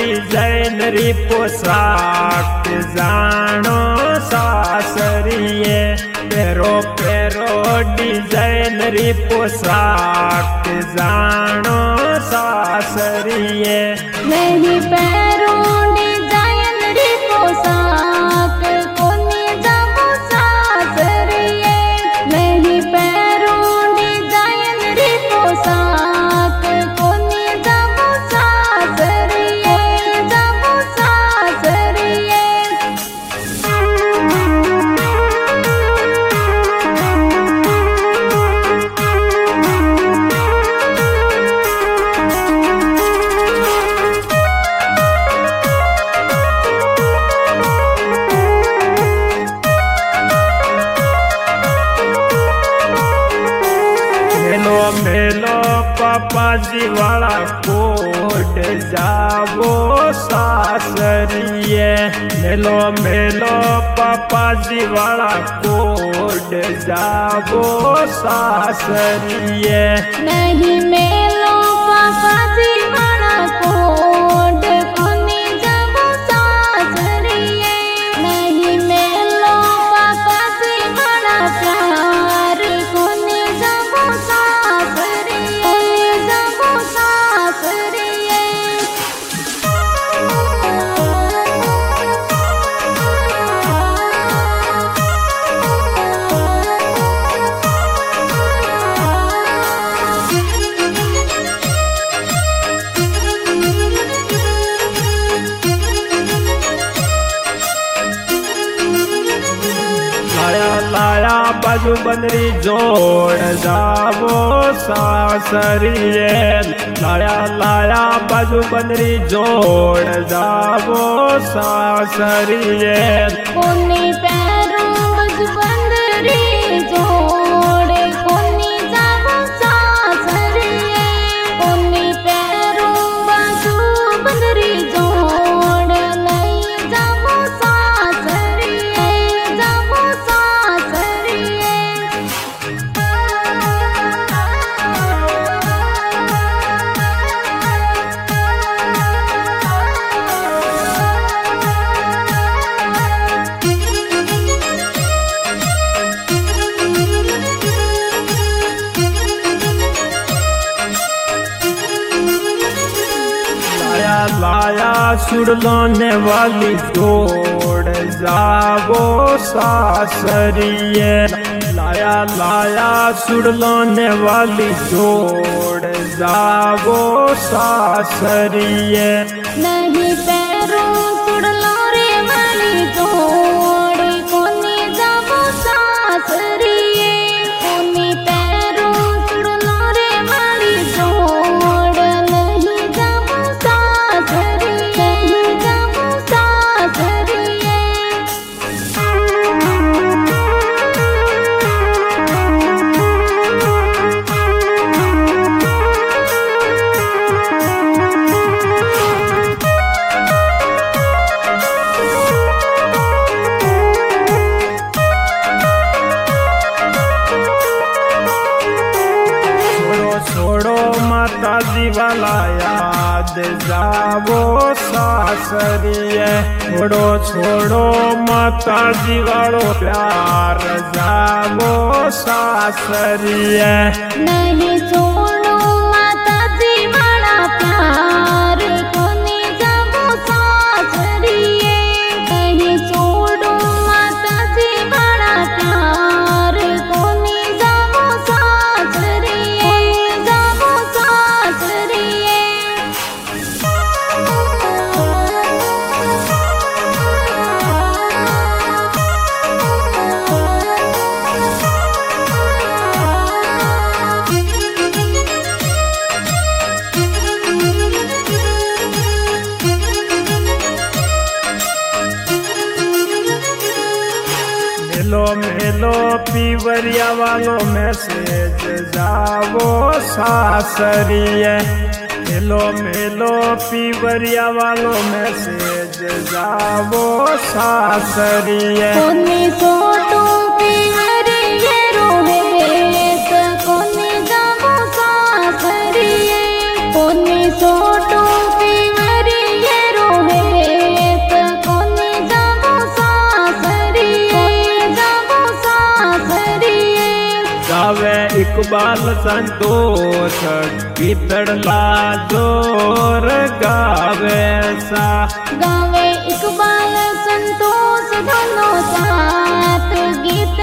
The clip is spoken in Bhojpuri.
डिजाइन री पोशाक जानो सासरिये पेरो पेरो डिजाइन री पोशाक जानो सासरिये नहीं पैरो डिजाइन री पोशाक कोनी जाबो सासरिये नहीं पैरो डिजाइन री पोशाक कोनी जाबो सासरिये जाबो सासरिये मेलो पापा जी वाला कोट जाबो सासरिये मेलो मेलो पापा जी वाला कोट जाबो सासरिये नहीं मेलो पापा जी वाला कोट कोनी जाबो सासरिये नहीं मेलो पापा जी वाला प्यार कोनी जाबो सासरिये जाबो सासरिये लाया बाजू बंदरी जोड़ जावो सासरिये लाया बाजू बंदरी जोड़ जावो सासरिये कोनी पैरो बाजू बंदरी जोड़ कोनी जाबो सासरिये कोनी पैरो बाजू बंदरी जोड़ नहीं जाबो सासरिये जाबो सासरिये लाया सुड़लाने वाली जोड़ जावो सासरिये लाया सुड़लाने वाली जोड़ जावो सासरिये नहीं पैरो सुड़लो रे वाली जोड़ कोनी जाबो सासरिये कोनी पैरो सुड़लो रे वाली जोड़ नहीं जाबो सासरिये नहीं जाबो सासरिये छोड़ो माता जी वाला याद जावो सासरिये छोड़ो माता जी वालो प्यार जावो सासरिये नहीं छोड़ो माता जी वाला प्यार कोनी जाबो सासरिये नहीं छोड़ो माता जी वाला प्यार कोनी जाबो सासरिये जाबो सासरिये मेलो पीवरिया वालो मैसेज जावो सासरिये मेलो पीवरिया वालो मैसेज जावो सासरिये कोनी छोटू पीवरिये रोहेत कोनी जाबो सासरिये कोनी छोटू पीवरिये इकबाल संतोष गीतड़ला जोर गावे सा। गावे इकबाल संतोष दोनों साथ गीत